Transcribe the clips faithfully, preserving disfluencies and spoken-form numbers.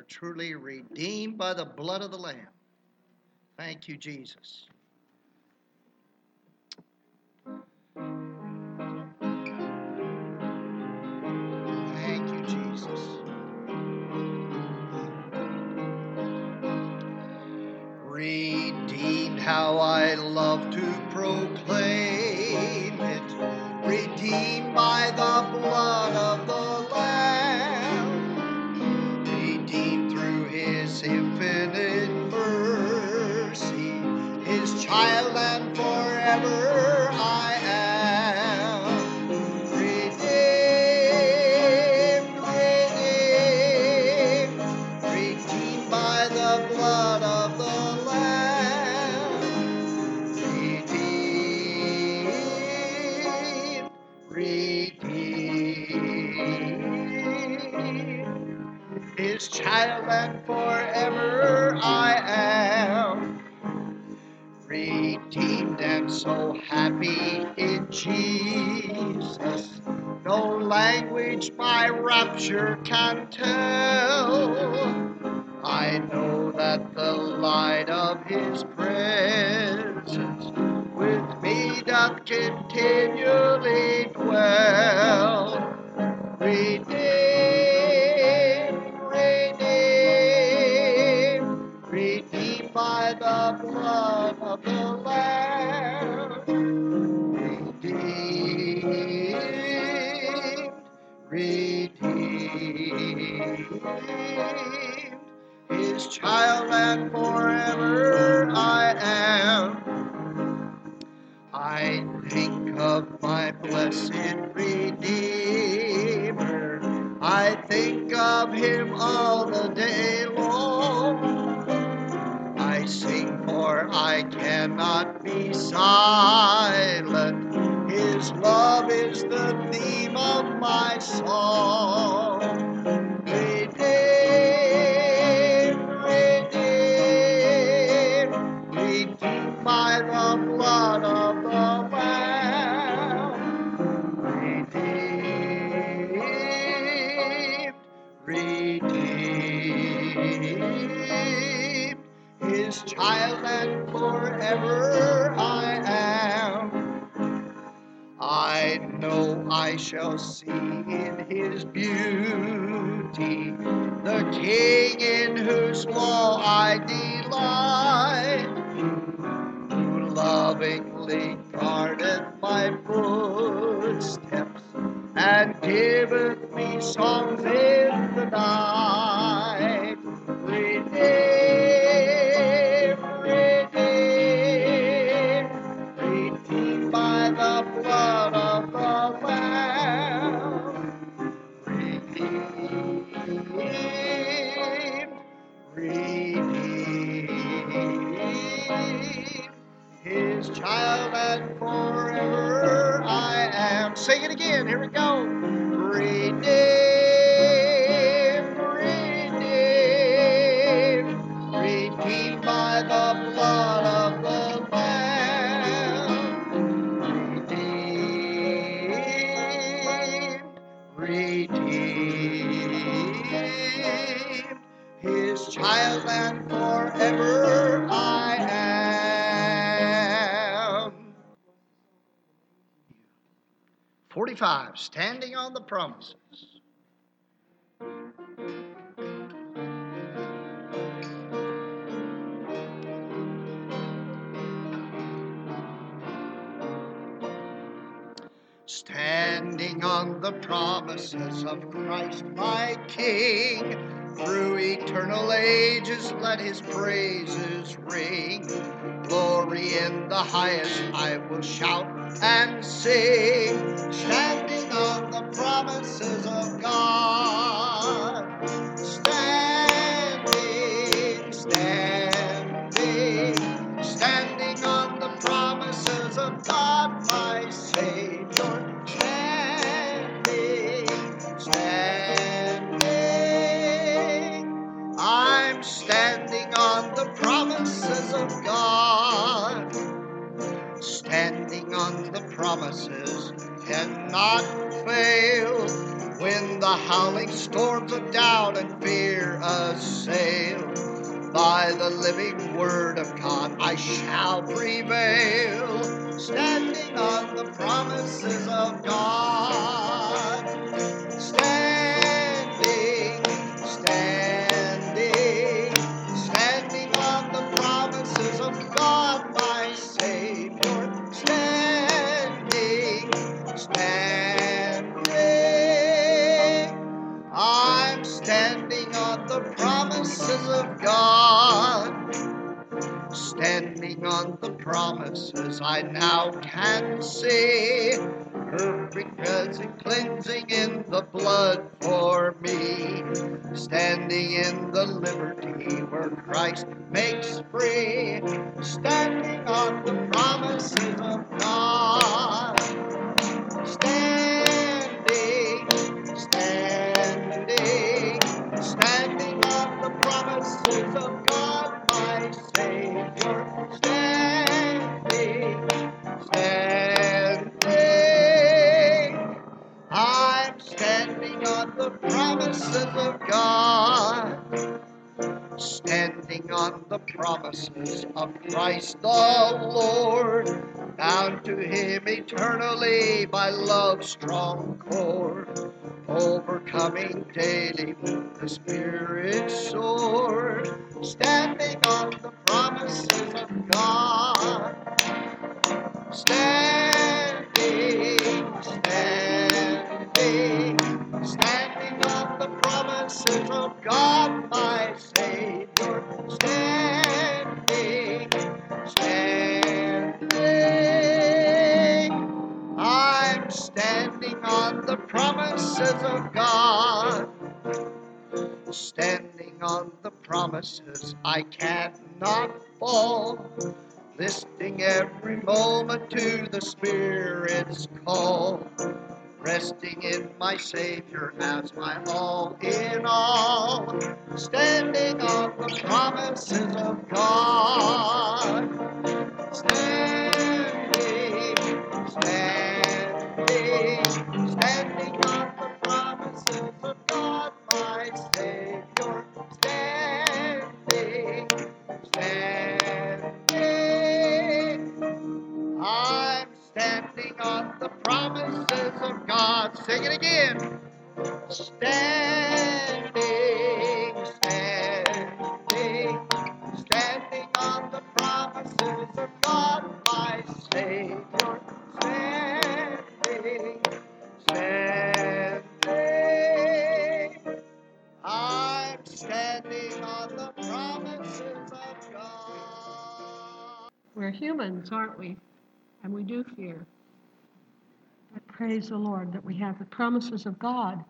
are truly redeemed by the blood of the Lamb. Thank you, Jesus. Thank you, Jesus. Redeemed, how I love to proclaim it. Redeemed by the blood of the Lamb. Redeemed through His infinite mercy. His child and forever I am. Redeemed, redeemed, redeemed by the blood of the Lamb. Redeemed, redeemed, His child and forever I am. Redeemed and so happy in Jesus, no language my rapture can tell. I know that the light of His presence with me doth continually dwell. Redeemed, redeemed, redeemed by the blood of the Lamb. Redeemed, redeemed, His child and forever I am. I think of my blessed Redeemer. I think of Him all the day long. I sing, for I cannot be silent. His love is the theme of my song. Redeemed, redeemed, redeemed by the blood of the Lamb. Redeemed, redeemed, His child and forever I am. I know I shall see in His beauty the King in whose law I delight, who lovingly guardeth my footsteps and giveth me songs in the night. Redeemed, redeemed, redeemed by the blood of the Lamb. Redeemed, redeemed, His child and forever I am. Sing it again. Here we go. Redeemed, redeemed, redeemed by the blood of the Lamb. Redeemed, redeemed, His child and forever I am. forty-five, standing on the promises. Standing on the promises of Christ my King, through eternal ages let His praises ring. Glory in the highest I will shout and sing, standing on the promises of God. Standing, standing, standing on the promises of God my Savior. Standing, standing, I'm standing on the promises of God. Standing on the promises cannot fail. When the howling storms of doubt and fear assail, by the living word of God I shall prevail, standing on the promises of God. Standing, standing, standing on the promises of God, my Savior. Standing, standing, I'm standing on the promises of God. Standing on the promises I now can see, perfect present cleansing in the blood for me, standing in the liberty where Christ makes free, standing on the promises of God. Standing, standing, standing on the promises of God, my Savior. Standing, standing, I'm standing on the promises of God. Standing on the promises of Christ the Lord, bound to him eternally by love's strong cord, overcoming daily with the Spirit's sword, standing on the promises of God. Standing, standing, standing on the promises of God, my Savior. Standing, standing, I'm standing on the promises of God. Standing on the promises I cannot fall, listening every moment to the Spirit's call, resting in my Savior as my all in all, standing on the promises of God. Standing, standing, standing on the promises of God, my Savior. Standing, standing, I'm standing on the promises of God. Sing it again. Standing, standing, standing on the promises of God, my Savior. Standing, standing, I'm standing on the promises of God. We're humans, aren't we? And we do fear. But praise the Lord that we have the promises of God.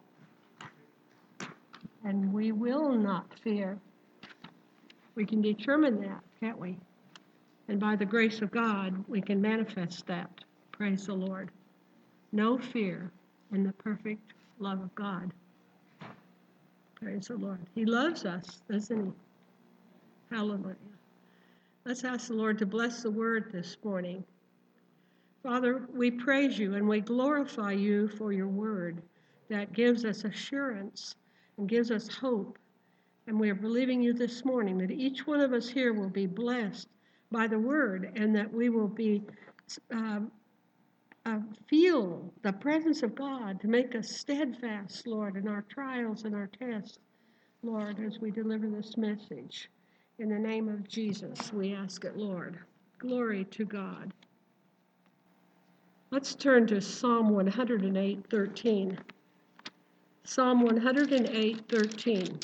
And we will not fear. We can determine that, can't we? And by the grace of God, we can manifest that. Praise the Lord. No fear in the perfect love of God. Praise the Lord. He loves us, doesn't he? Hallelujah. Let's ask the Lord to bless the word this morning. Father, we praise you and we glorify you for your word that gives us assurance and gives us hope. And we are believing you this morning that each one of us here will be blessed by the word and that we will be uh, uh, feel the presence of God to make us steadfast, Lord, in our trials and our tests, Lord, as we deliver this message. In the name of Jesus, we ask it, Lord. Glory to God. Let's turn to Psalm one hundred eight, thirteen. Psalm one hundred eight, thirteen.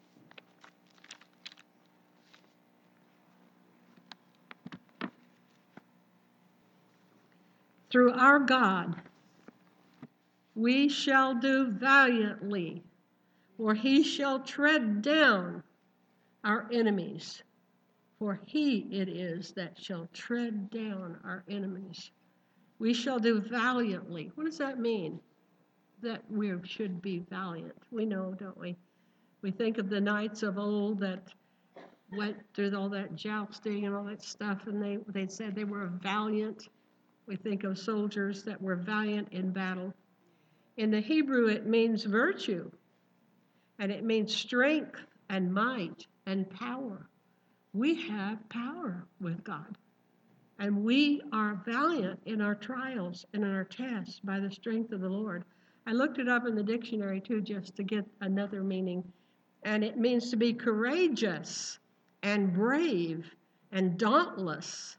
Through our God, we shall do valiantly, for he shall tread down our enemies. For he it is that shall tread down our enemies. We shall do valiantly. What does that mean? That we should be valiant. We know, don't we? We think of the knights of old that went through all that jousting and all that stuff, and they, they said they were valiant. We think of soldiers that were valiant in battle. In the Hebrew, it means virtue. and it means strength and might and power. We have power with God, and we are valiant in our trials and in our tests by the strength of the Lord. I looked it up in the dictionary too, just to get another meaning, and it means to be courageous and brave and dauntless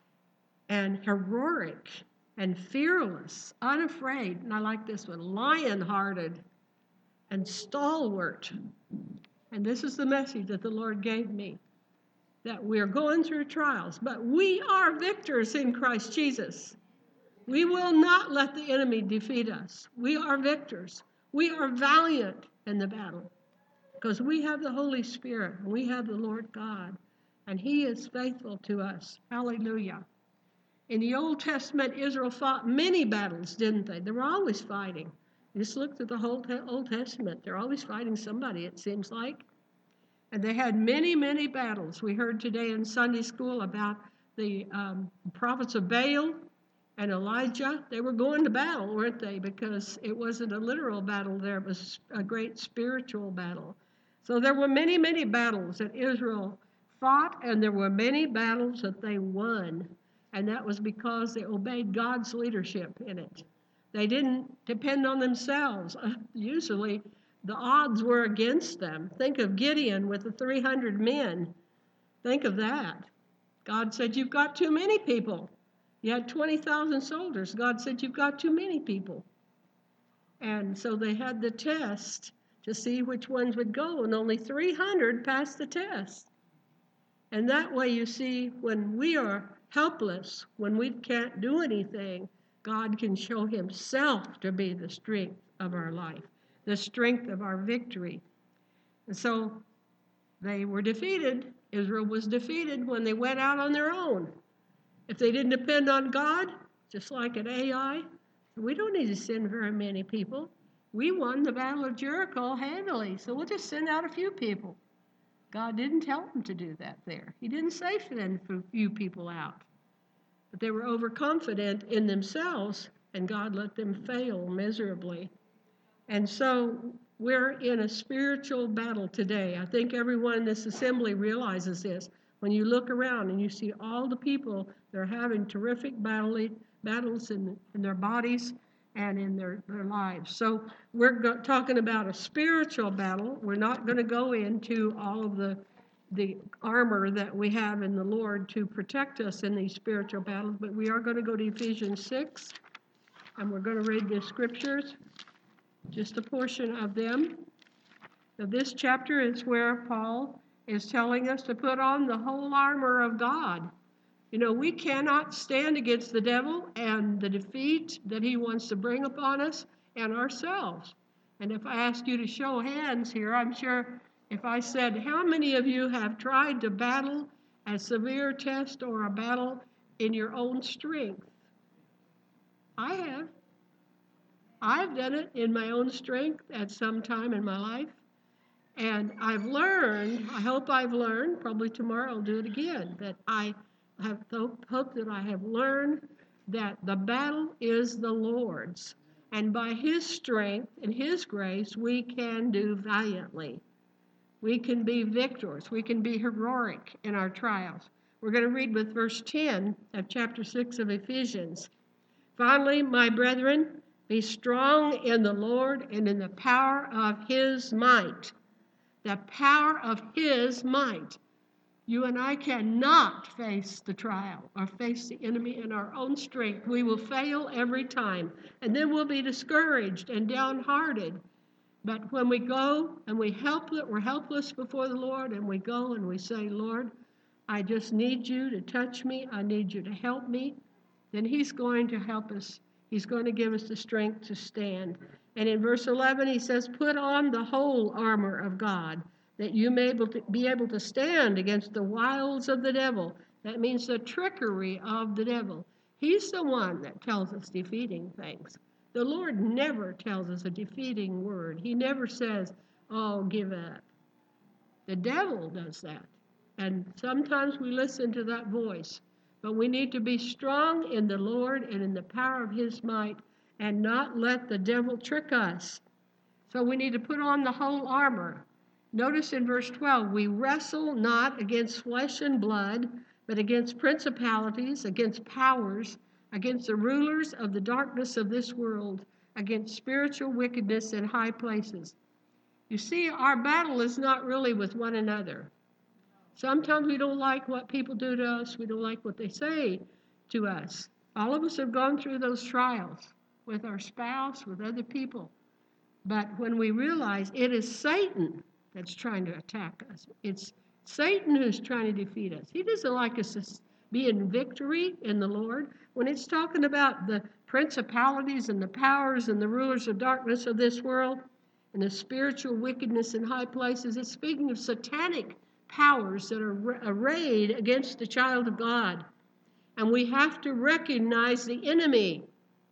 and heroic and fearless, unafraid, and I like this one, lion-hearted and stalwart. And this is the message that the Lord gave me, that we're going through trials, but we are victors in Christ Jesus. We will not let the enemy defeat us. We are victors. We are valiant in the battle because we have the Holy Spirit and we have the Lord God, and He is faithful to us. Hallelujah. In the Old Testament, Israel fought many battles, didn't they? They were always fighting. Just look at the whole Old Testament. They're always fighting somebody, it seems like. And they had many, many battles. We heard today in Sunday school about the um, prophets of Baal and Elijah. They were going to battle, weren't they? Because it wasn't a literal battle there. It was a great spiritual battle. So there were many, many battles that Israel fought, and there were many battles that they won. And that was because they obeyed God's leadership in it. They didn't depend on themselves. Usually, the odds were against them. Think of Gideon with the three hundred men. Think of that. God said, you've got too many people. You had twenty thousand soldiers. God said, you've got too many people. And so they had the test to see which ones would go, and only three hundred passed the test. And that way, you see, when we are helpless, when we can't do anything, God can show Himself to be the strength of our life, the strength of our victory. And so they were defeated. Israel was defeated when they went out on their own. If they didn't depend on God, just like at Ai, we don't need to send very many people. We won the Battle of Jericho handily, so we'll just send out a few people. God didn't tell them to do that there. He didn't say send a few people out. But they were overconfident in themselves, and God let them fail miserably. And so we're in a spiritual battle today. I think everyone in this assembly realizes this. When you look around and you see all the people that are having terrific battle, battles in, in their bodies and in their, their lives. So we're go- talking about a spiritual battle. We're not going to go into all of the the armor that we have in the Lord to protect us in these spiritual battles, but we are going to go to Ephesians six, and we're going to read the scriptures, just a portion of them. Now, this chapter is where Paul is telling us to put on the whole armor of God. You know, we cannot stand against the devil and the defeat that he wants to bring upon us and ourselves. And if I ask you to show hands here, I'm sure if I said, how many of you have tried to battle a severe test or a battle in your own strength? I have. I've done it in my own strength at some time in my life. And I've learned, I hope I've learned, probably tomorrow I'll do it again, that I have hope that I have learned that the battle is the Lord's. And by His strength and His grace, we can do valiantly. We can be victors. We can be heroic in our trials. We're going to read with verse ten of chapter six of Ephesians. Finally, my brethren, be strong in the Lord and in the power of His might. The power of His might. You and I cannot face the trial or face the enemy in our own strength. We will fail every time, and then we'll be discouraged and downhearted. But when we go and we help, we're helpless before the Lord, and we go and we say, Lord, I just need you to touch me. I need you to help me. Then He's going to help us. He's going to give us the strength to stand. And in verse eleven, he says, put on the whole armor of God, that you may able to be able to stand against the wiles of the devil. That means the trickery of the devil. He's the one that tells us defeating things. The Lord never tells us a defeating word. He never says, oh, give up. The devil does that. And sometimes we listen to that voice. But we need to be strong in the Lord and in the power of His might and not let the devil trick us. So we need to put on the whole armor. Notice in verse twelve, we wrestle not against flesh and blood, but against principalities, against powers, against the rulers of the darkness of this world, against spiritual wickedness in high places. You see, our battle is not really with one another. Sometimes we don't like what people do to us. We don't like what they say to us. All of us have gone through those trials with our spouse, with other people. But when we realize it is Satan that's trying to attack us, it's Satan who's trying to defeat us. He doesn't like us to be in victory in the Lord. When it's talking about the principalities and the powers and the rulers of darkness of this world and the spiritual wickedness in high places, it's speaking of satanic powers that are arrayed against the child of God. And we have to recognize the enemy.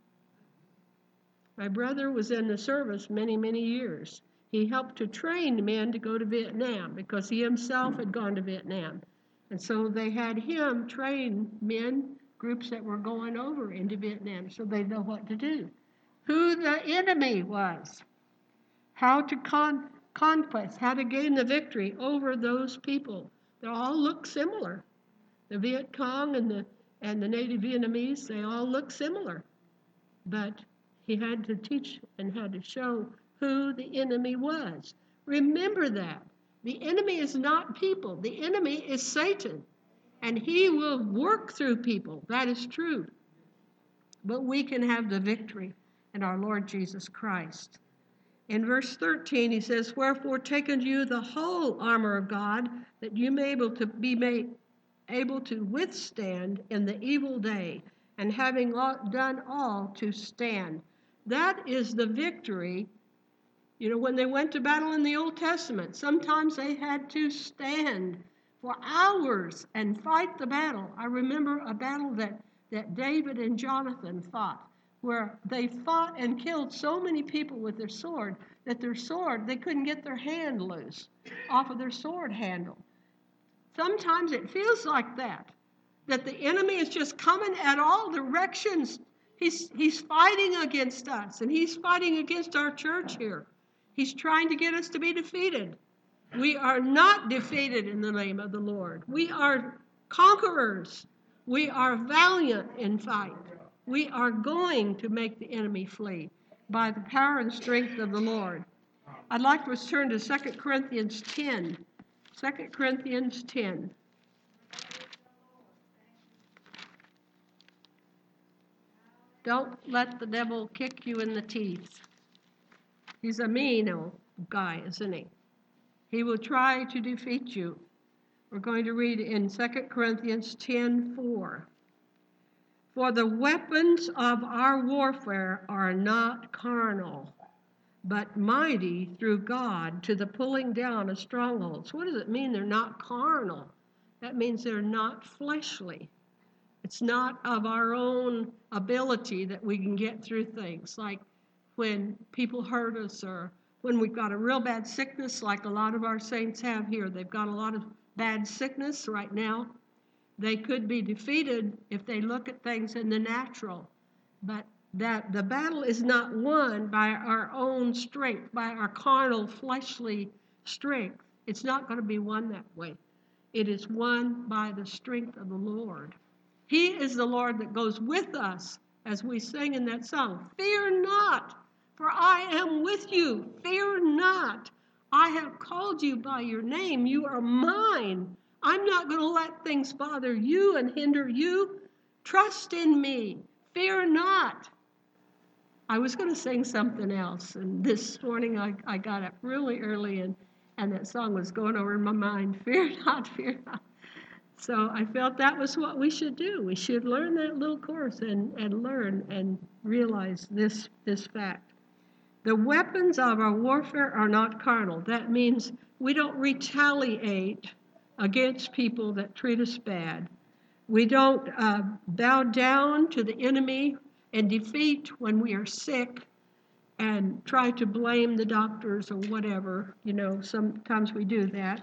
My brother was in the service many, many years. He helped to train men to go to Vietnam because he himself had gone to Vietnam. And so they had him train men, groups that were going over into Vietnam, so they know what to do. Who the enemy was, how to con- conquest, how to gain the victory over those people. They all look similar. The Viet Cong and the and the native Vietnamese, they all look similar. But he had to teach and had to show who the enemy was. Remember that. The enemy is not people. The enemy is Satan. And he will work through people. That is true. But we can have the victory in our Lord Jesus Christ. In verse thirteen, he says, wherefore take unto you the whole armor of God, that you may able to be made able to withstand in the evil day, and having done all to stand. That is the victory. You know, when they went to battle in the Old Testament, sometimes they had to stand for hours and fight the battle. I remember a battle that, that David and Jonathan fought, where they fought and killed so many people with their sword that their sword, they couldn't get their hand loose off of their sword handle. Sometimes it feels like that, that the enemy is just coming at all directions. He's, he's fighting against us, and he's fighting against our church here. He's trying to get us to be defeated. We are not defeated in the name of the Lord. We are conquerors. We are valiant in fight. We are going to make the enemy flee by the power and strength of the Lord. I'd like to turn to Second Corinthians ten. Second Corinthians ten. Don't let the devil kick you in the teeth. He's a mean old guy, isn't he? He will try to defeat you. We're going to read in Second Corinthians ten four. For the weapons of our warfare are not carnal, but mighty through God to the pulling down of strongholds. What does it mean they're not carnal? That means they're not fleshly. It's not of our own ability that we can get through things, like when people hurt us or when we've got a real bad sickness like a lot of our saints have here. They've got a lot of bad sickness right now. They could be defeated if they look at things in the natural, but that the battle is not won by our own strength, by our carnal, fleshly strength. It's not going to be won that way. It is won by the strength of the Lord. He is the Lord that goes with us, as we sing in that song. Fear not, for I am with you. Fear not. I have called you by your name. You are mine. I'm not going to let things bother you and hinder you. Trust in me. Fear not. I was going to sing something else, and this morning I, I got up really early, and, and that song was going over in my mind. Fear not, fear not. So I felt that was what we should do. We should learn that little course and, and learn and realize this, this fact. The weapons of our warfare are not carnal. That means we don't retaliate against people that treat us bad. We don't uh, bow down to the enemy and defeat when we are sick and try to blame the doctors or whatever. You know, sometimes we do that.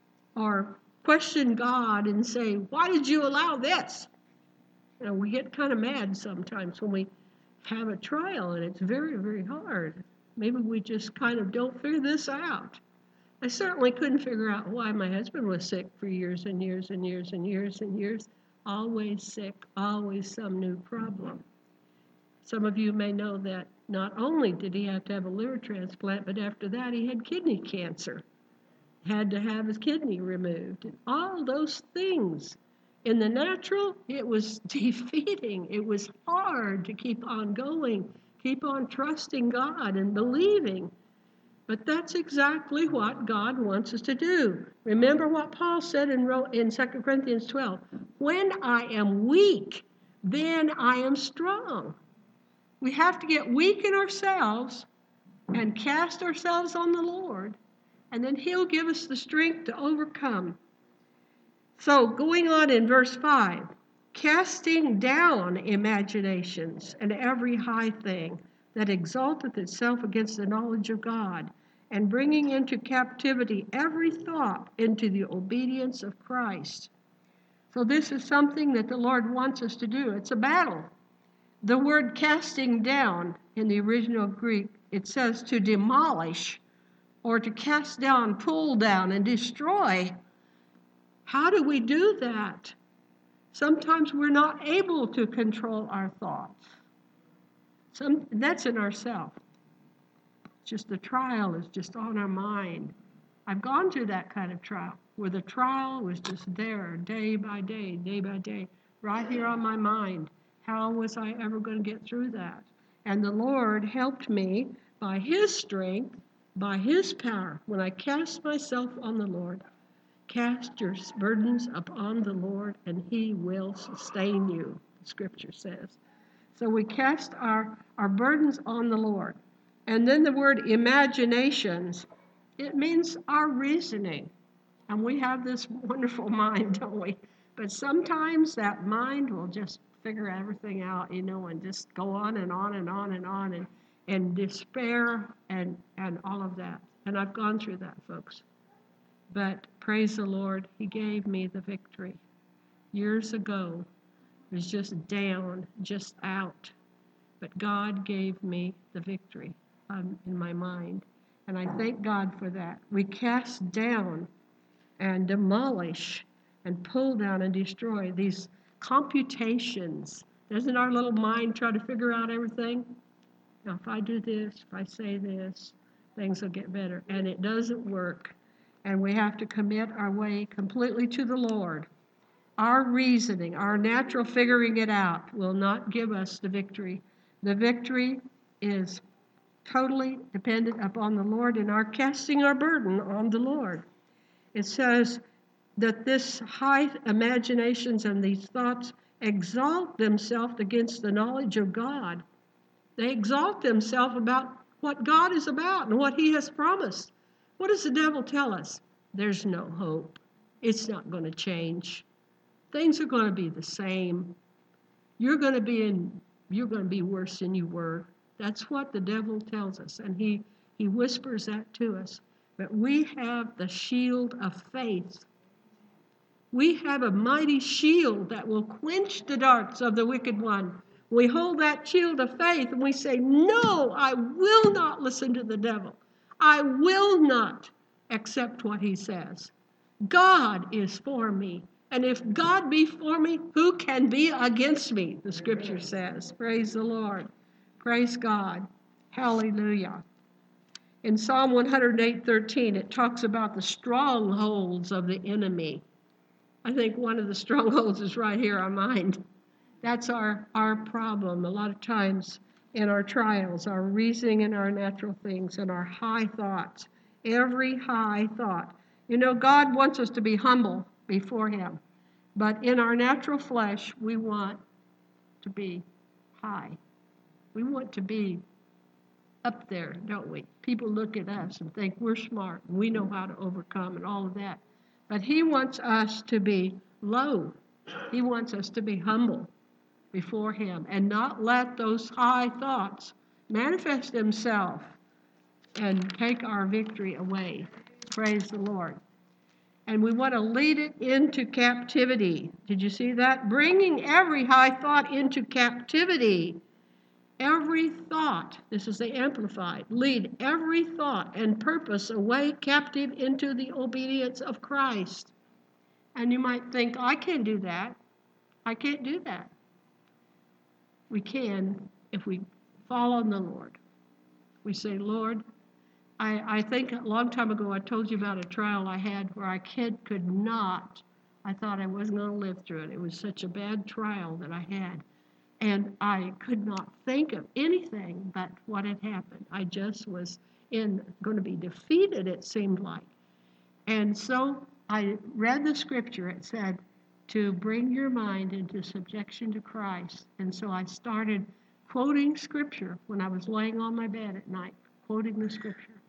Or question God and say, why did you allow this? You know, we get kind of mad sometimes when we have a trial, and it's very, very hard. Maybe we just kind of don't figure this out. I certainly couldn't figure out why my husband was sick for years and years and years and years and years. Always sick, always some new problem. Some of you may know that not only did he have to have a liver transplant, but after that he had kidney cancer. Had to have his kidney removed. And all those things. In the natural, it was defeating. It was hard to keep on going, keep on trusting God and believing. But that's exactly what God wants us to do. Remember what Paul said in, in Second Corinthians twelve. When I am weak, then I am strong. We have to get weak in ourselves and cast ourselves on the Lord, and then he'll give us the strength to overcome. So going on in verse five, casting down imaginations and every high thing that exalteth itself against the knowledge of God, and bringing into captivity every thought into the obedience of Christ. So this is something that the Lord wants us to do. It's a battle. The word casting down in the original Greek, it says to demolish or to cast down, pull down, and destroy. How do we do that? Sometimes we're not able to control our thoughts. Some, that's in ourselves. Just the trial is just on our mind. I've gone through that kind of trial where the trial was just there day by day, day by day, right here on my mind. How was I ever going to get through that? And the Lord helped me by his strength, by his power. When I cast myself on the Lord, cast your burdens upon the Lord and he will sustain you, the scripture says. So we cast our, our burdens on the Lord. And then the word imaginations, it means our reasoning. And we have this wonderful mind, don't we? But sometimes that mind will just figure everything out, you know, and just go on and on and on and on and, and despair and, and all of that. And I've gone through that, folks. But praise the Lord, he gave me the victory. Years ago, it was just down, just out. But God gave me the victory. Um, in my mind, and I thank God for that. We cast down and demolish and pull down and destroy these computations. Doesn't our little mind try to figure out everything? Now, if I do this, if I say this, things will get better. And it doesn't work. And we have to commit our way completely to the Lord. Our reasoning, our natural figuring it out will not give us the victory. The victory is totally dependent upon the Lord and our casting our burden on the Lord. It says that this high imaginations and these thoughts exalt themselves against the knowledge of God. They exalt themselves about what God is about and what he has promised. What does the devil tell us? There's no hope. It's not going to change. Things are going to be the same. You're going to be in, you're going to be worse than you were. That's what the devil tells us, and he, he whispers that to us. But we have the shield of faith. We have a mighty shield that will quench the darts of the wicked one. We hold that shield of faith and we say, no, I will not listen to the devil. I will not accept what he says. God is for me. And if God be for me, who can be against me? The scripture says. Praise the Lord. Praise God. Hallelujah. In Psalm one oh eight thirteen, it talks about the strongholds of the enemy. I think one of the strongholds is right here, our mind. That's our, our problem a lot of times in our trials, our reasoning and our natural things and our high thoughts. Every high thought. You know, God wants us to be humble before him. But in our natural flesh, we want to be high. We want to be up there, don't we? People look at us and think we're smart and we know how to overcome and all of that. But he wants us to be low. He wants us to be humble before him and not let those high thoughts manifest themselves and take our victory away. Praise the Lord. And we want to lead it into captivity. Did you see that? Bringing every high thought into captivity. every thought, this is the Amplified, lead every thought and purpose away captive into the obedience of Christ. And you might think, I can't do that. I can't do that. We can if we fall on the Lord. We say, Lord, I, I think a long time ago I told you about a trial I had where I kid could not, I thought I wasn't going to live through it. It was such a bad trial that I had. And I could not think of anything but what had happened. I just was in going to be defeated, it seemed like. And so I read the scripture. It said to bring your mind into subjection to Christ. And so I started quoting scripture when I was laying on my bed at night, quoting the scripture.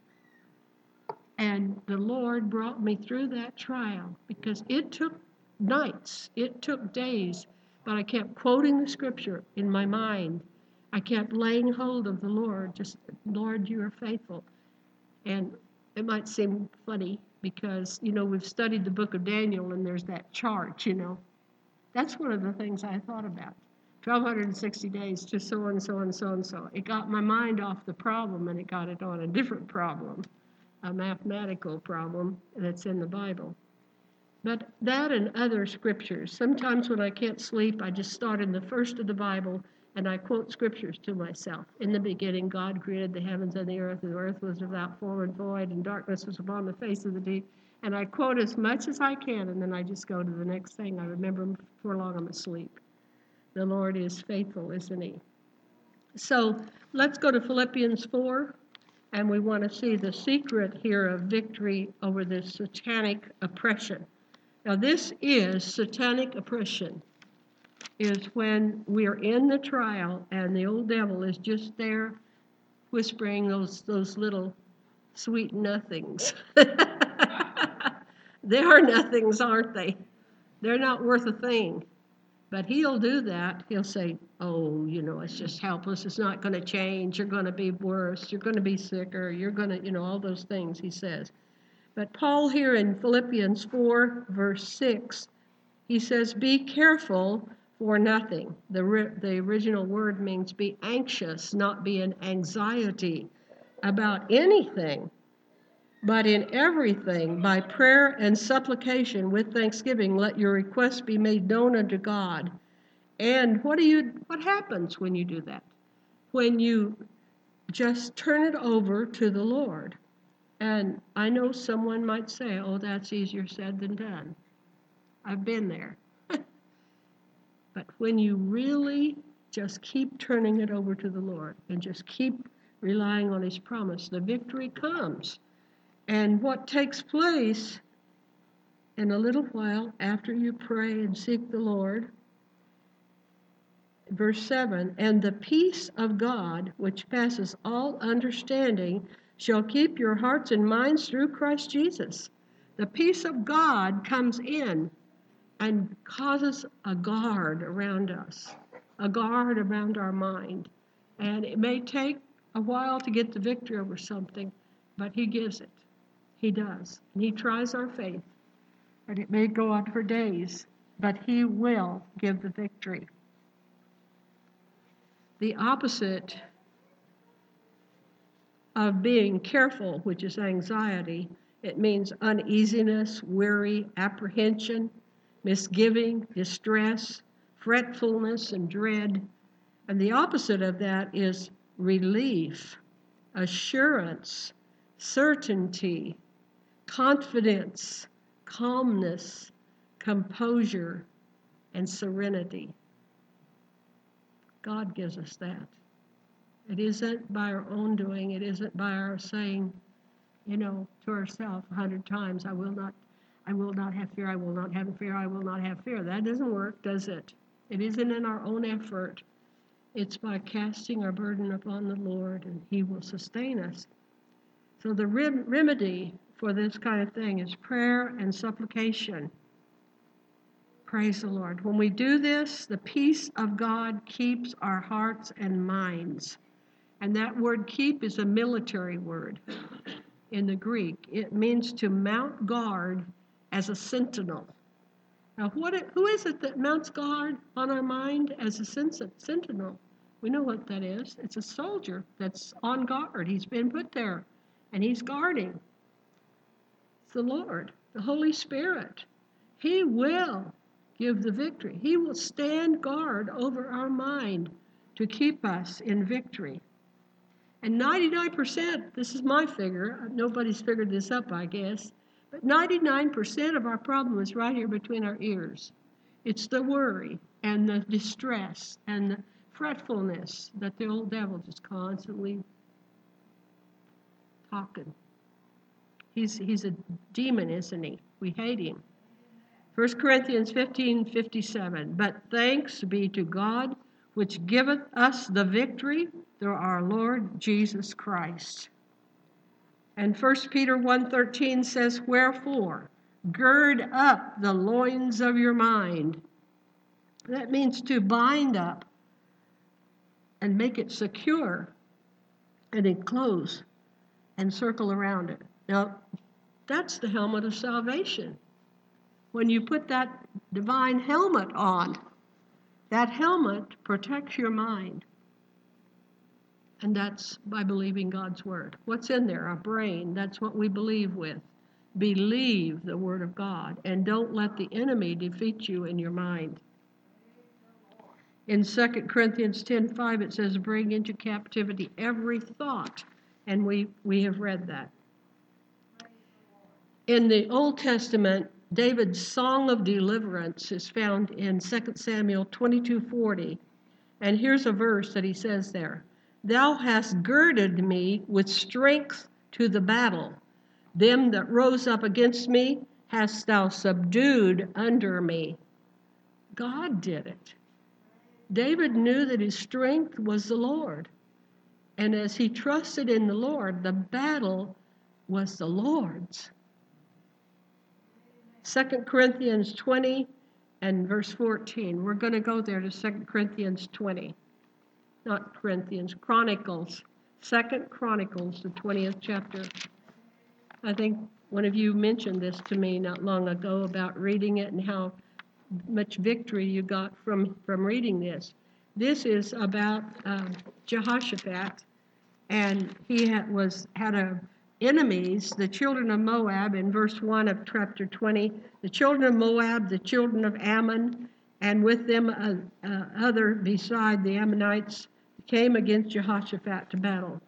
And the Lord brought me through that trial because it took nights, it took days, but I kept quoting the scripture in my mind. I kept laying hold of the Lord, just, Lord, you are faithful. And it might seem funny because, you know, we've studied the book of Daniel and there's that chart, you know. That's one of the things I thought about. twelve sixty days to so and so and so and so. It got my mind off the problem and it got it on a different problem, a mathematical problem that's in the Bible. But that and other scriptures. Sometimes when I can't sleep, I just start in the first of the Bible and I quote scriptures to myself. In the beginning, God created the heavens and the earth, and the earth was without form and void, and darkness was upon the face of the deep. And I quote as much as I can, and then I just go to the next thing. I remember before long I'm asleep. The Lord is faithful, isn't he? So let's go to Philippians four, and we want to see the secret here of victory over this satanic oppression. Now, this is satanic oppression, is when we are in the trial and the old devil is just there whispering those, those little sweet nothings. They are nothings, aren't they? They're not worth a thing. But he'll do that. He'll say, oh, you know, it's just helpless. It's not going to change. You're going to be worse. You're going to be sicker. You're going to, you know, all those things he says. But Paul here in Philippians four, verse six, he says, be careful for nothing. The, ri- the original word means be anxious, not be in anxiety about anything, but in everything, by prayer and supplication with thanksgiving, let your requests be made known unto God. And what do you? What happens when you do that? When you just turn it over to the Lord. And I know someone might say, oh, that's easier said than done. I've been there. But when you really just keep turning it over to the Lord and just keep relying on his promise, the victory comes. And what takes place in a little while after you pray and seek the Lord, verse seven, and the peace of God, which passes all understanding, shall keep your hearts and minds through Christ Jesus. The peace of God comes in and causes a guard around us, a guard around our mind. And it may take a while to get the victory over something, but he gives it. He does. And he tries our faith. And it may go on for days, but he will give the victory. The opposite of being careful, which is anxiety, it means uneasiness, worry, apprehension, misgiving, distress, fretfulness, and dread. And the opposite of that is relief, assurance, certainty, confidence, calmness, composure, and serenity. God gives us that. It isn't by our own doing. It isn't by our saying, you know, to ourselves a hundred times, I will not, I will not have fear, I will not have fear, I will not have fear. That doesn't work, does it? It isn't in our own effort. It's by casting our burden upon the Lord, and he will sustain us. So the rem- remedy for this kind of thing is prayer and supplication. Praise the Lord. When we do this, the peace of God keeps our hearts and minds. And that word keep is a military word in the Greek. It means to mount guard as a sentinel. Now, what? Who is it that mounts guard on our mind as a sentinel? We know what that is. It's a soldier that's on guard. He's been put there, and he's guarding. It's the Lord, the Holy Spirit. He will give the victory. He will stand guard over our mind to keep us in victory. And ninety-nine percent, this is my figure, nobody's figured this up, I guess, but ninety-nine percent of our problem is right here between our ears. It's the worry and the distress and the fretfulness that the old devil just constantly talking. He's, he's a demon, isn't he? We hate him. First Corinthians fifteen fifty-seven. But thanks be to God, which giveth us the victory through our Lord Jesus Christ. And First Peter one thirteen says, wherefore, gird up the loins of your mind. That means to bind up and make it secure and enclose and circle around it. Now, that's the helmet of salvation. When you put that divine helmet on, that helmet protects your mind. And that's by believing God's word. What's in there? Our brain. That's what we believe with. Believe the word of God. And don't let the enemy defeat you in your mind. In Second Corinthians ten five, it says, bring into captivity every thought. And we, we have read that. In the Old Testament, David's song of deliverance is found in Second Samuel twenty-two forty. And here's a verse that he says there. Thou hast girded me with strength to the battle. Them that rose up against me hast thou subdued under me. God did it. David knew that his strength was the Lord. And as he trusted in the Lord, the battle was the Lord's. Second Corinthians twenty and verse fourteen. We're going to go there to Second Corinthians twenty. Not Corinthians, Chronicles. Second Chronicles, the twentieth chapter. I think one of you mentioned this to me not long ago about reading it and how much victory you got from, from reading this. This is about uh, Jehoshaphat, and he had, was had a enemies, the children of Moab, in verse one of chapter twenty, the children of Moab, the children of Ammon, and with them uh, uh, other beside the Ammonites came against Jehoshaphat to battle.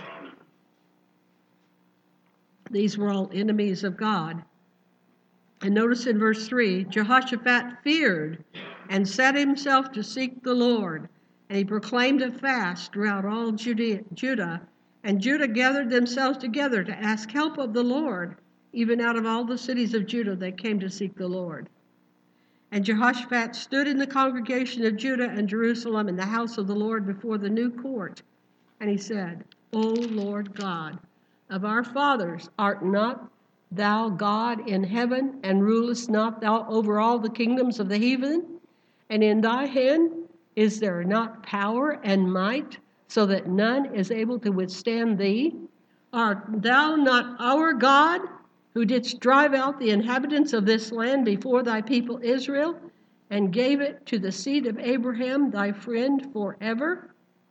These were all enemies of God. And notice in verse three, Jehoshaphat feared and set himself to seek the Lord, and he proclaimed a fast throughout all Judah. And Judah gathered themselves together to ask help of the Lord. Even out of all the cities of Judah, they came to seek the Lord. And Jehoshaphat stood in the congregation of Judah and Jerusalem in the house of the Lord before the new court. And he said, O Lord God of our fathers, art not thou God in heaven, and rulest not thou over all the kingdoms of the heathen? And in thy hand is there not power and might, so that none is able to withstand thee? Art thou not our God, who didst drive out the inhabitants of this land before thy people Israel, and gave it to the seed of Abraham, thy friend, forever?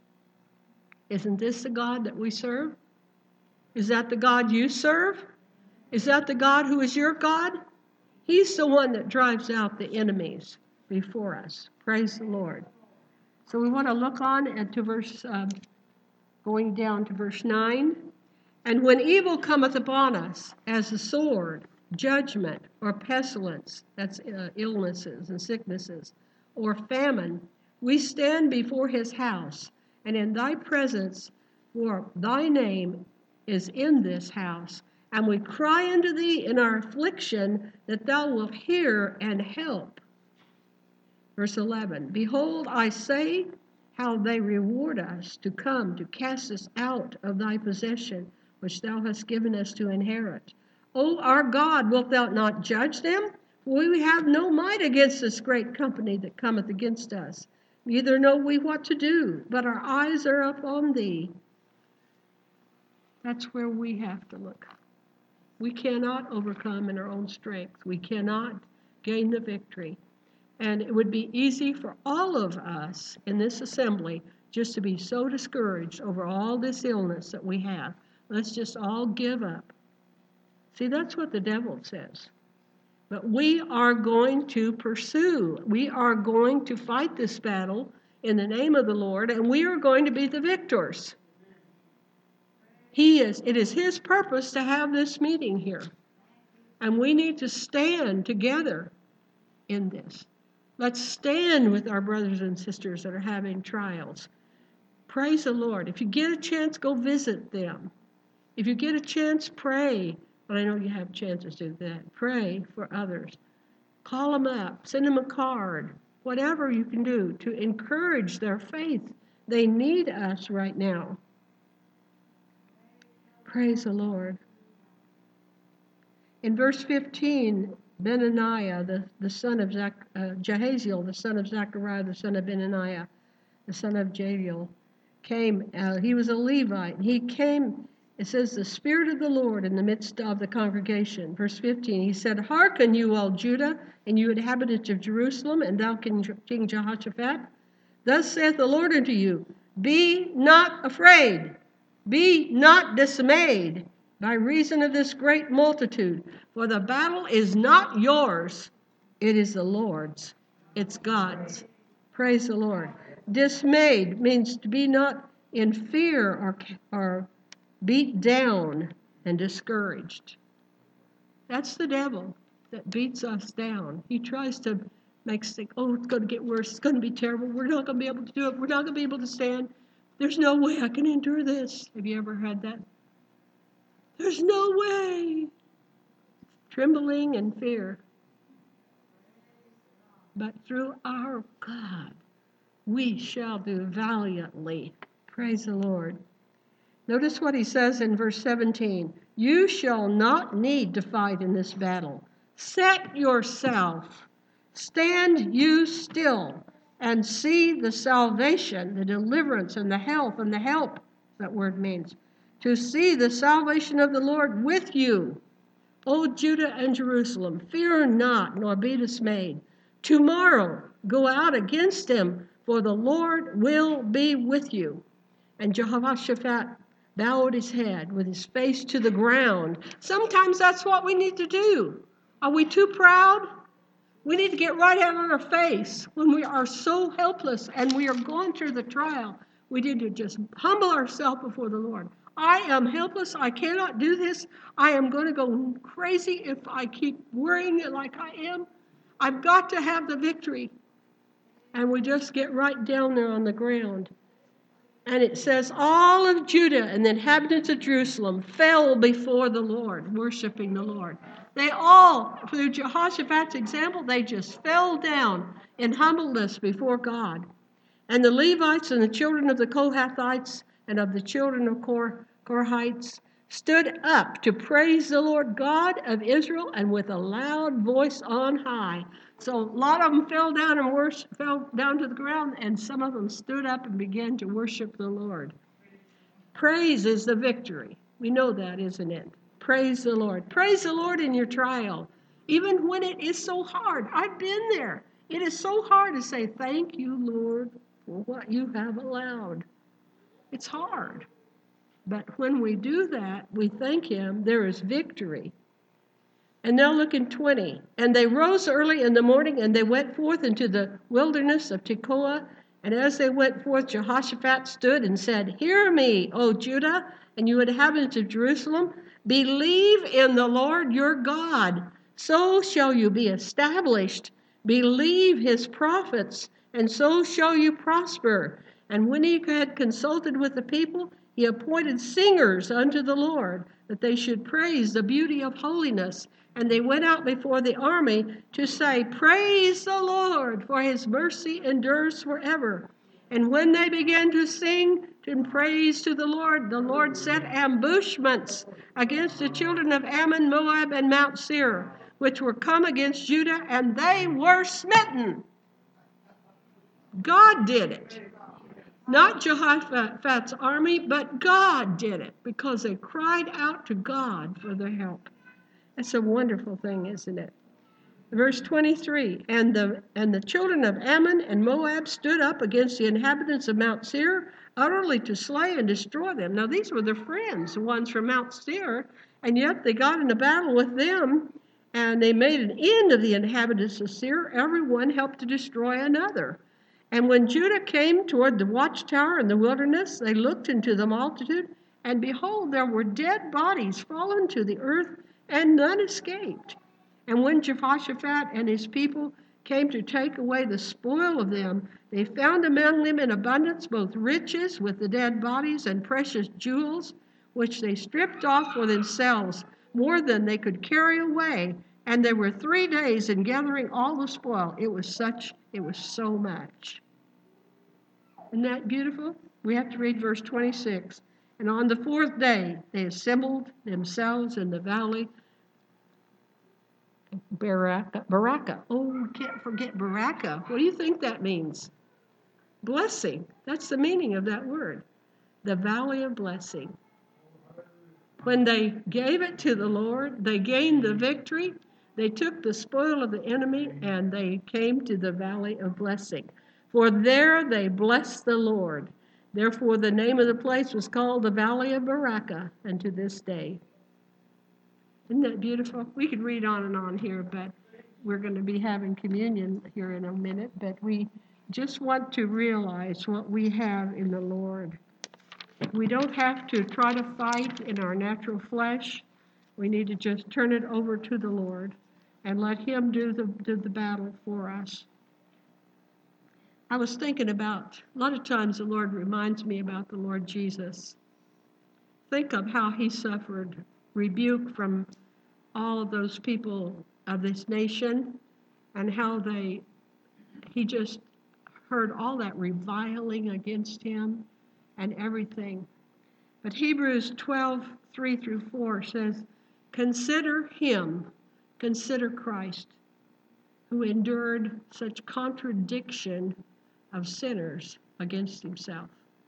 Isn't this the God that we serve? Is that the God you serve? Is that the God who is your God? He's the one that drives out the enemies before us. Praise the Lord. So we want to look on at to verse, um, going down to verse nine. And when evil cometh upon us, as a sword, judgment, or pestilence, that's uh, illnesses and sicknesses, or famine, we stand before his house, and in thy presence, for thy name is in this house, and we cry unto thee in our affliction, that thou wilt hear and help. Verse eleven, behold, I say how they reward us to come to cast us out of thy possession, which thou hast given us to inherit. O our God, wilt thou not judge them? For we have no might against this great company that cometh against us. Neither know we what to do, but our eyes are upon thee. That's where we have to look. We cannot overcome in our own strength. We cannot gain the victory. And it would be easy for all of us in this assembly just to be so discouraged over all this illness that we have. Let's just all give up. See, that's what the devil says. But we are going to pursue. We are going to fight this battle in the name of the Lord, and we are going to be the victors. He is. It is his purpose to have this meeting here. And we need to stand together in this. Let's stand with our brothers and sisters that are having trials. Praise the Lord. If you get a chance, go visit them. If you get a chance, pray. But I know you have chances to do that. Pray for others. Call them up. Send them a card. Whatever you can do to encourage their faith. They need us right now. Praise the Lord. In verse fifteen, Benaniah, the, the son of Zach, uh, Jahaziel, the son of Zechariah, the son of Benaniah, the son of Jadiel, came. Uh, he was a Levite. He came, it says, the Spirit of the Lord in the midst of the congregation. Verse fifteen, he said, Hearken, you all Judah, and you inhabitants of Jerusalem, and thou King Jehoshaphat. Thus saith the Lord unto you, Be not afraid, be not dismayed, by reason of this great multitude. For the battle is not yours, it is the Lord's. It's God's. Praise the Lord. Dismayed means to be not in fear or, or beat down and discouraged. That's the devil that beats us down. He tries to make us think, oh, it's going to get worse. It's going to be terrible. We're not going to be able to do it. We're not going to be able to stand. There's no way I can endure this. Have you ever had that? There's no way. Trembling and fear. But through our God, we shall do valiantly. Praise the Lord. Notice what he says in verse seventeen. You shall not need to fight in this battle. Set yourself. Stand you still and see the salvation, the deliverance, and the health and the help, that word means. To see the salvation of the Lord with you, O Judah and Jerusalem. Fear not, nor be dismayed. Tomorrow go out against him, for the Lord will be with you. And Jehoshaphat bowed his head with his face to the ground. Sometimes that's what we need to do. Are we too proud? We need to get right out on our face when we are so helpless and we are going through the trial. We need to just humble ourselves before the Lord. I am helpless. I cannot do this. I am going to go crazy if I keep worrying it like I am. I've got to have the victory. And we just get right down there on the ground. And it says, all of Judah and the inhabitants of Jerusalem fell before the Lord, worshiping the Lord. They all, through Jehoshaphat's example, they just fell down in humbleness before God. And the Levites and the children of the Kohathites and of the children of Kor, Korhites stood up to praise the Lord God of Israel, and with a loud voice on high. So a lot of them fell down and worship, fell down to the ground, and some of them stood up and began to worship the Lord. Praise is the victory. We know that, isn't it? Praise the Lord. Praise the Lord in your trial, even when it is so hard. I've been there. It is so hard to say, thank you, Lord, for what you have allowed. It's hard. But when we do that, we thank him, there is victory. And now look in twenty. And they rose early in the morning, and they went forth into the wilderness of Tekoa. And as they went forth, Jehoshaphat stood and said, Hear me, O Judah, and you inhabitants of Jerusalem. Believe in the Lord your God, so shall you be established. Believe his prophets, and so shall you prosper. And when he had consulted with the people, he appointed singers unto the Lord, that they should praise the beauty of holiness. And they went out before the army to say, Praise the Lord, for his mercy endures forever. And when they began to sing and praise to the Lord, the Lord set ambushments against the children of Ammon, Moab, and Mount Seir, which were come against Judah, and they were smitten. God did it. Not Jehoshaphat's army, but God did it, because they cried out to God for their help. It's a wonderful thing, isn't it? Verse twenty-three, and the and the children of Ammon and Moab stood up against the inhabitants of Mount Seir, utterly to slay and destroy them. Now these were their friends, the ones from Mount Seir, and yet they got in a battle with them, and they made an end of the inhabitants of Seir. Everyone helped to destroy another. And when Judah came toward the watchtower in the wilderness, they looked into the multitude, and behold, there were dead bodies fallen to the earth, and none escaped. And when Jehoshaphat and his people came to take away the spoil of them, they found among them in abundance both riches with the dead bodies and precious jewels, which they stripped off for themselves, more than they could carry away. And they were three days in gathering all the spoil. It was such, it was so much. Isn't that beautiful? We have to read verse twenty-six. And on the fourth day, they assembled themselves in the valley Baraka. Baraka. Oh, we can't forget Baraka. What do you think that means? Blessing. That's the meaning of that word. The valley of blessing. When they gave it to the Lord, they gained the victory. They took the spoil of the enemy, and they came to the valley of blessing. For there they blessed the Lord. Therefore the name of the place was called the Valley of Baraka unto this day. Isn't that beautiful? We could read on and on here, but we're going to be having communion here in a minute. But we just want to realize what we have in the Lord. We don't have to try to fight in our natural flesh. We need to just turn it over to the Lord and let Him do the, do the battle for us. I was thinking about, a lot of times the Lord reminds me about the Lord Jesus. Think of how He suffered rebuke from all of those people of this nation, and how they, He just heard all that reviling against Him and everything. But Hebrews twelve, three through four says, consider Him, consider Christ, who endured such contradiction of sinners against Himself.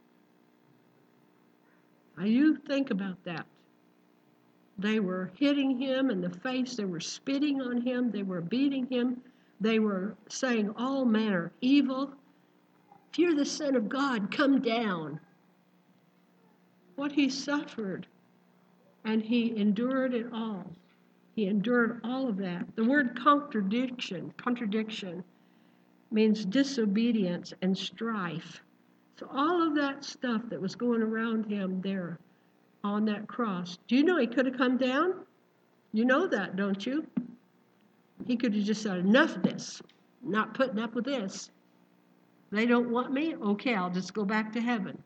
Now you think about that. They were hitting Him in the face. They were spitting on Him. They were beating Him. They were saying all manner of evil. If you're the Son of God, come down. What He suffered, and He endured it all. He endured all of that. The word contradiction, contradiction, means disobedience and strife. So all of that stuff that was going around Him there on that cross. Do you know He could have come down? You know that, don't you? He could have just said, enough of this. Not putting up with this. They don't want me? Okay, I'll just go back to heaven.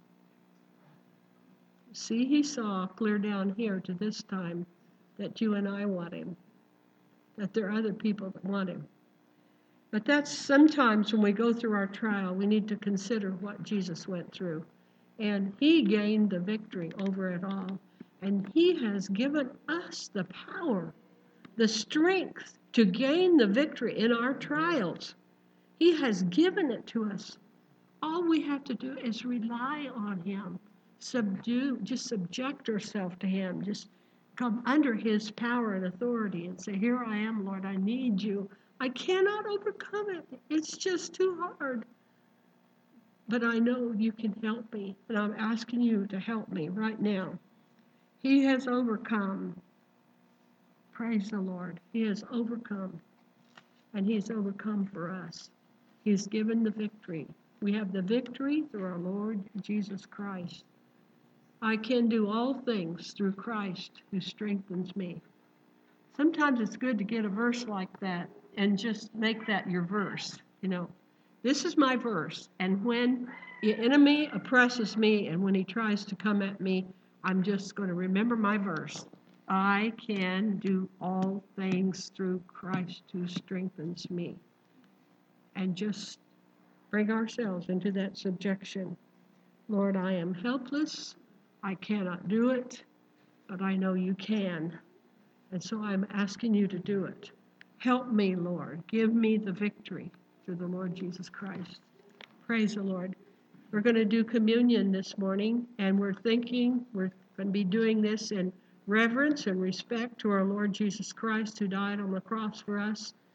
See, He saw clear down here to this time that you and I want Him. That there are other people that want Him. But that's sometimes when we go through our trial, we need to consider what Jesus went through. And He gained the victory over it all. And He has given us the power, the strength to gain the victory in our trials. He has given it to us. All we have to do is rely on Him. Subdue, just subject ourselves to Him. Just come under His power and authority and say, here I am, Lord, I need You. I cannot overcome it. It's just too hard. But I know You can help me, and I'm asking You to help me right now. He has overcome. Praise the Lord. He has overcome, and He has overcome for us. He's given the victory. We have the victory through our Lord Jesus Christ. I can do all things through Christ who strengthens me. Sometimes it's good to get a verse like that and just make that your verse. You know, this is my verse. And when the enemy oppresses me and when he tries to come at me, I'm just going to remember my verse. I can do all things through Christ who strengthens me. And just bring ourselves into that subjection. Lord, I am helpless. I cannot do it, but I know You can. And so I'm asking You to do it. Help me, Lord. Give me the victory through the Lord Jesus Christ. Praise the Lord. We're going to do communion this morning, and we're thinking we're going to be doing this in reverence and respect to our Lord Jesus Christ, who died on the cross for us.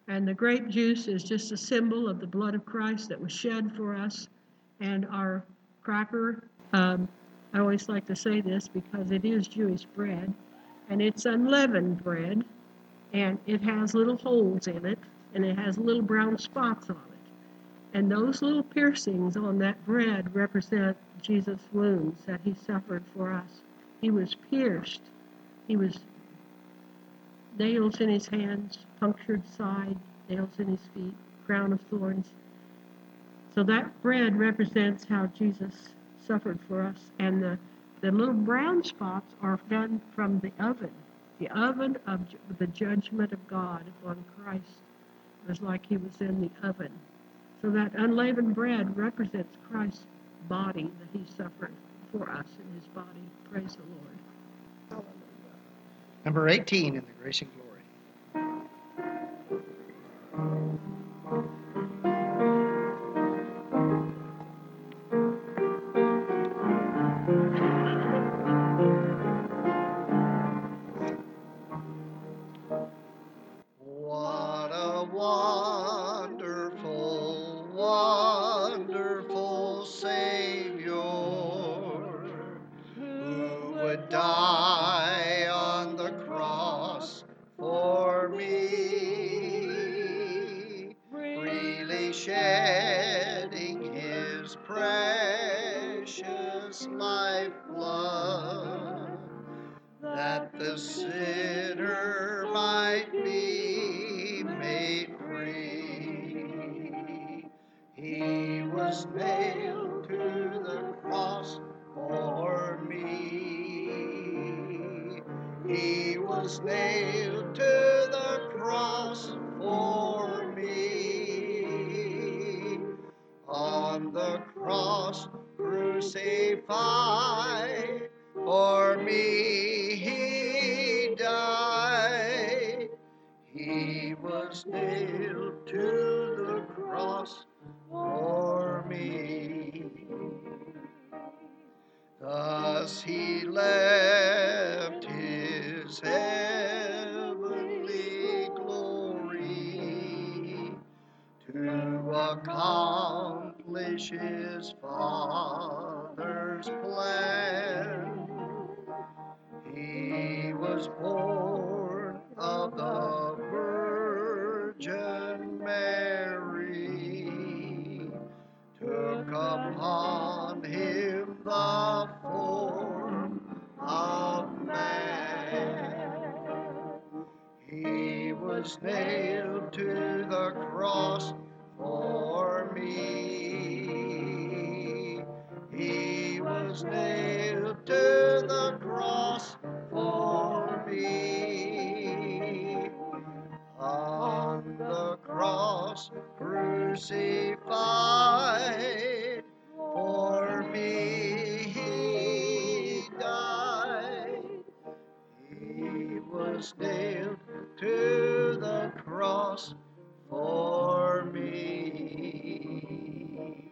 And the grape juice is just a symbol of the blood of Christ that was shed for us. And our cracker, um, I always like to say this because it is Jewish bread, and it's unleavened bread, and it has little holes in it, and it has little brown spots on it. And those little piercings on that bread represent Jesus' wounds that he suffered for us. He was pierced. He was nails in his hands, punctured side, nails in his feet, crown of thorns. So that bread represents how Jesus suffered for us. And the, the little brown spots are done from the oven. The oven of the judgment of God upon Christ. It was like he was in the oven. So that unleavened bread represents Christ's body that he suffered for us in his body. Praise the Lord. Hallelujah. Number eighteen in the Grace and Glory. What a wonderful, wonderful Savior who would die on the cross for me, freely shedding his precious lifeblood, that the sinner might be made free. He was nailed to the cross for me. He was nailed to the cross for me. On the cross crucified for me he died. He was nailed to the cross for me. Thus he left his heavenly glory to accomplish his Father's plan. He was born of the Virgin Mary, took upon him the form of man. He was nailed to the cross for me. He was nailed to the cross for me. On the cross crucified for me he died. He was nailed to the cross for me.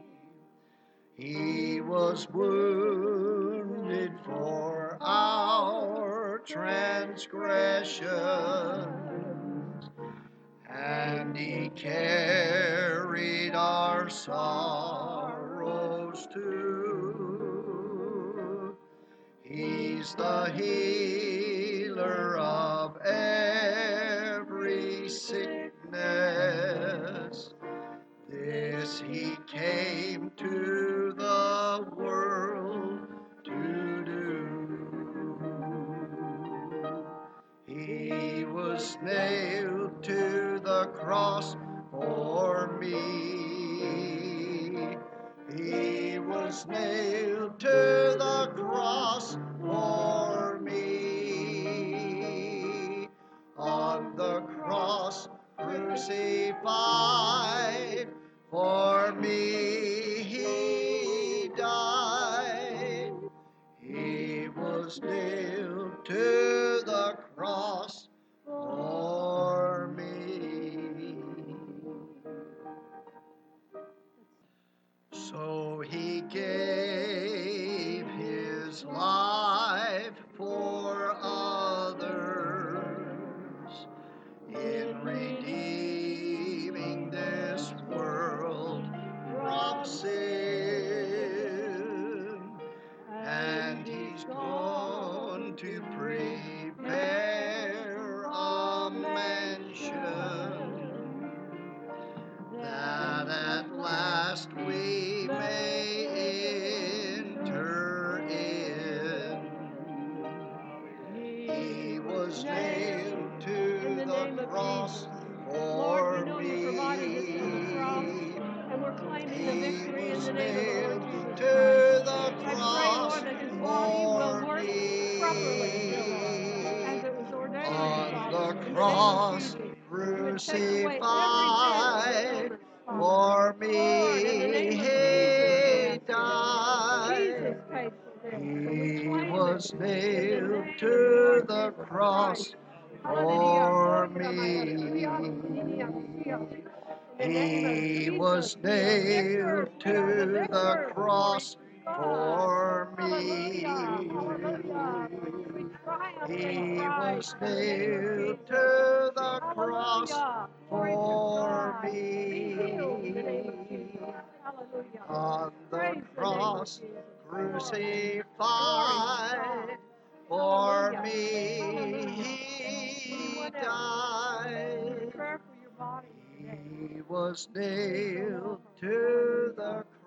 He was wounded for our transgressions, and he carried our sorrows too. He's the healer of every sickness. This he came to the world to do. He was nailed to the cross for me. He was nailed to the cross for me. On the cross crucified for me he died. He was nailed to the cross for me. So he gave his life for others in redeeming cross Lord, we for know me. you provided us through the cross, and we're claiming the He victory in was the name of the Lord nailed Jesus to Christ. the I pray, cross Lord, that his body will for work properly, dear Lord, as me. it was ordained, On Father, the in the name of cross, Jesus. You would take away every crucified Father. for me, Lord, in the name of he Jesus, died. Jesus paid for this, and we He claim was it in the nailed name of the to Lord the Jesus cross Christ. for In the name of me. He Jesus, was we are nailed victors. We are the to the victors. cross God. for Hallelujah. me. Hallelujah. We triumph in He Christ was in the name of nailed Jesus. to the cross Hallelujah. Glory to for God. Be healed in the name of me. Jesus. Hallelujah. On the Praise the name of cross, Jesus. crucified Glory to for God. me, Hallelujah. he Anyone else? died. Prayer for your body today. He was nailed to the